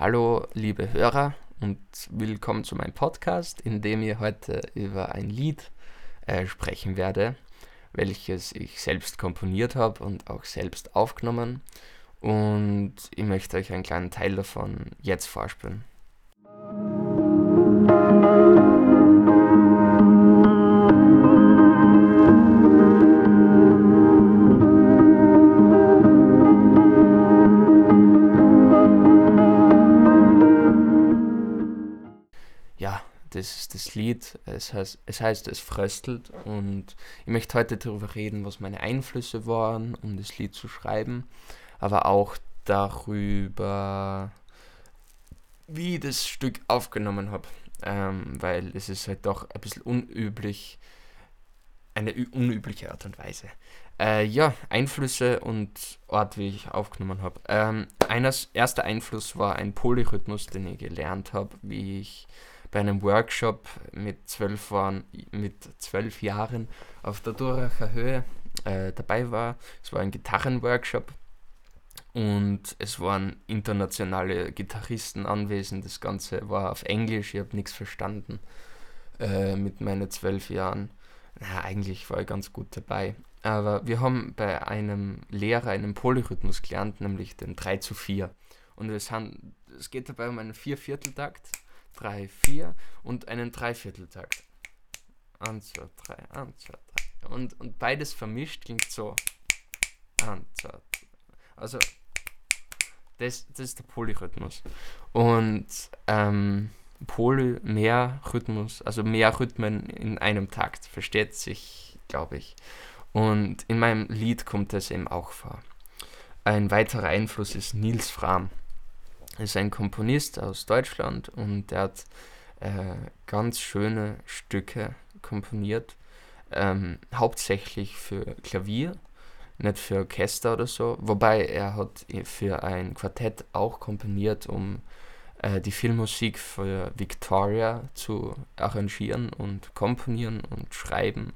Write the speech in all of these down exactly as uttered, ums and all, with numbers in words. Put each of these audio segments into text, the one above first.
Hallo, liebe Hörer und willkommen zu meinem Podcast, in dem ich heute über ein Lied äh, sprechen werde, welches ich selbst komponiert habe und auch selbst aufgenommen. Und ich möchte euch einen kleinen Teil davon jetzt vorspielen. Ja, das ist das Lied. Es heißt, es heißt, es fröstelt, und ich möchte heute darüber reden, was meine Einflüsse waren, um das Lied zu schreiben, aber auch darüber, wie ich das Stück aufgenommen habe, ähm, weil es ist halt doch ein bisschen unüblich, eine ü- unübliche Art und Weise. Äh, ja, Einflüsse und Ort, wie ich aufgenommen habe. Ähm, eines, erster Einfluss war ein Polyrhythmus, den ich gelernt habe, wie ich bei einem Workshop mit zwölf, waren, mit zwölf Jahren auf der Duracher Höhe äh, dabei war. Es war ein Gitarrenworkshop und es waren internationale Gitarristen anwesend. Das Ganze war auf Englisch, ich habe nichts verstanden äh, mit meinen zwölf Jahren. Na, eigentlich war ich ganz gut dabei. Aber wir haben bei einem Lehrer einen Polyrhythmus gelernt, nämlich den drei zu vier. Und es, han- es geht dabei um einen Viervierteltakt, drei vier und einen Dreivierteltakt. eins, zwei, drei, eins, zwei, drei. Und, und beides vermischt klingt so. eins, zwei, drei. Also, das, das ist der Polyrhythmus. Und ähm, Poly, mehr Rhythmus, also mehr Rhythmen in einem Takt, versteht sich, glaube ich. Und in meinem Lied kommt das eben auch vor. Ein weiterer Einfluss ist Nils Frahm. Er ist ein Komponist aus Deutschland und der hat äh, ganz schöne Stücke komponiert, ähm, hauptsächlich für Klavier, nicht für Orchester oder so, wobei er hat für ein Quartett auch komponiert, um äh, die Filmmusik für Victoria zu arrangieren und komponieren und schreiben.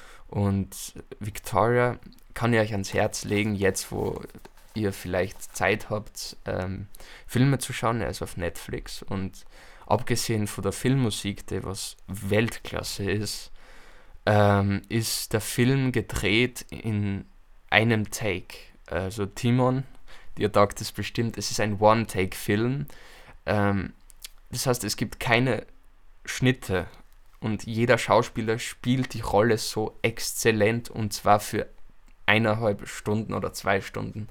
Und Victoria kann ich euch ans Herz legen, jetzt wo ihr vielleicht Zeit habt, ähm, Filme zu schauen. Er ist auf Netflix, und abgesehen von der Filmmusik, die was Weltklasse ist, ähm, ist der Film gedreht in einem Take. Also Timon, ihr sagt es bestimmt, es ist ein One-Take-Film. Ähm, das heißt, es gibt keine Schnitte, und jeder Schauspieler spielt die Rolle so exzellent, und zwar für eineinhalb Stunden oder zwei Stunden.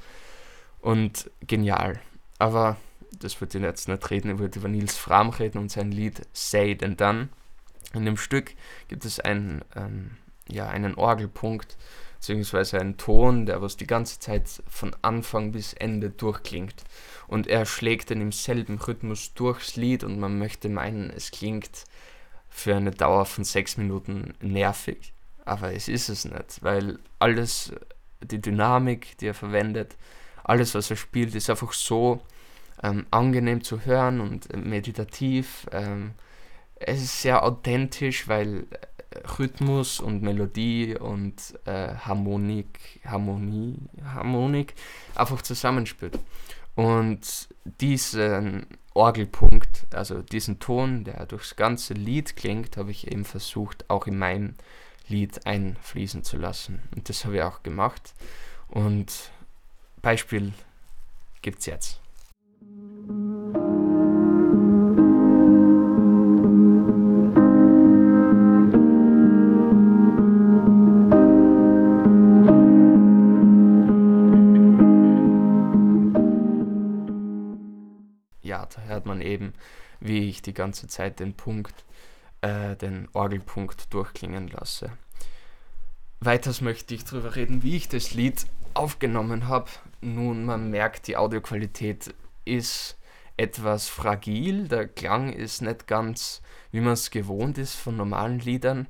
Und genial. Aber das wird ich jetzt nicht reden, ich würde über Nils Frahm reden und sein Lied Say It and Done. In dem Stück gibt es einen, ähm, ja, einen Orgelpunkt, beziehungsweise einen Ton, der was die ganze Zeit von Anfang bis Ende durchklingt. Und er schlägt dann im selben Rhythmus durchs Lied, und man möchte meinen, es klingt für eine Dauer von sechs Minuten nervig. Aber es ist es nicht, weil alles, die Dynamik, die er verwendet, alles, was er spielt, ist einfach so ähm, angenehm zu hören und äh, meditativ. Ähm, es ist sehr authentisch, weil äh, Rhythmus und Melodie und äh, Harmonik, Harmonie, Harmonik einfach zusammenspielt. Und diesen Orgelpunkt, also diesen Ton, der durchs ganze Lied klingt, habe ich eben versucht, auch in mein Lied einfließen zu lassen. Und das habe ich auch gemacht. Und Beispiel gibt's jetzt. Ja, da hört man eben, wie ich die ganze Zeit den Punkt, äh, den Orgelpunkt durchklingen lasse. Weiters möchte ich darüber reden, wie ich das Lied aufgenommen habe. Nun, man merkt, die Audioqualität ist etwas fragil. Der Klang ist nicht ganz, wie man es gewohnt ist von normalen Liedern.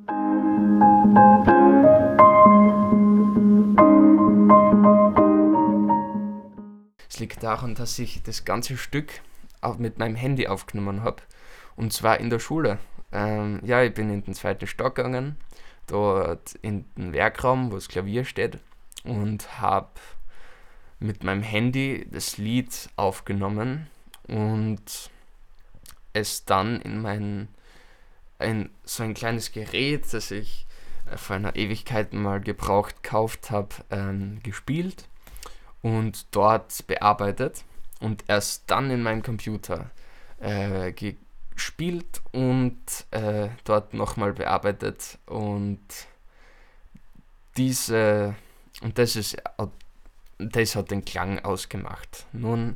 Es liegt daran, dass ich das ganze Stück auch mit meinem Handy aufgenommen habe. Und zwar in der Schule. Ähm, ja, ich bin in den zweiten Stock gegangen, dort in den Werkraum, wo das Klavier steht, und habe mit meinem Handy das Lied aufgenommen und es dann in mein, ein, so ein kleines Gerät, das ich äh, vor einer Ewigkeit mal gebraucht gekauft habe, ähm, gespielt und dort bearbeitet und erst dann in meinem Computer äh, gespielt und äh, dort nochmal bearbeitet und diese und das ist das hat den Klang ausgemacht. Nun,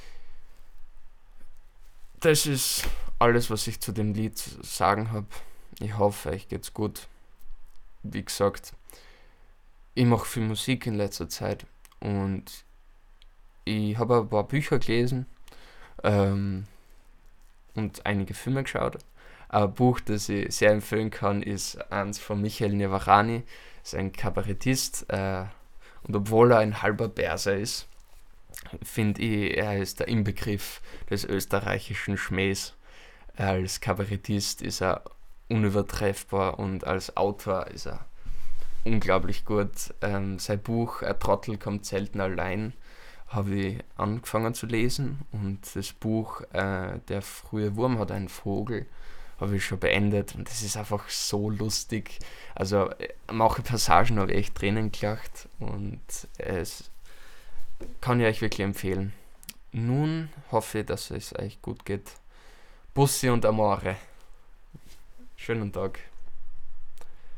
das ist alles, was ich zu dem Lied zu sagen habe. Ich hoffe, euch geht's gut. Wie gesagt, ich mache viel Musik in letzter Zeit und ich habe ein paar Bücher gelesen ähm, und einige Filme geschaut. Ein Buch, das ich sehr empfehlen kann, ist eins von Michael Niavarani. Das ist ein Kabarettist äh, und obwohl er ein halber Perser ist, finde ich, er ist der Inbegriff des österreichischen Schmähs. Als Kabarettist ist er unübertreffbar und als Autor ist er unglaublich gut. Ähm, sein Buch Ein Trottel kommt selten allein habe ich angefangen zu lesen und das Buch äh, Der frühe Wurm hat einen Vogel habe ich schon beendet und das ist einfach so lustig. Also äh, manche Passagen habe ich echt Tränen gelacht und es kann ich euch wirklich empfehlen. Nun hoffe ich, dass es euch gut geht. Bussi und Amore. Schönen Tag.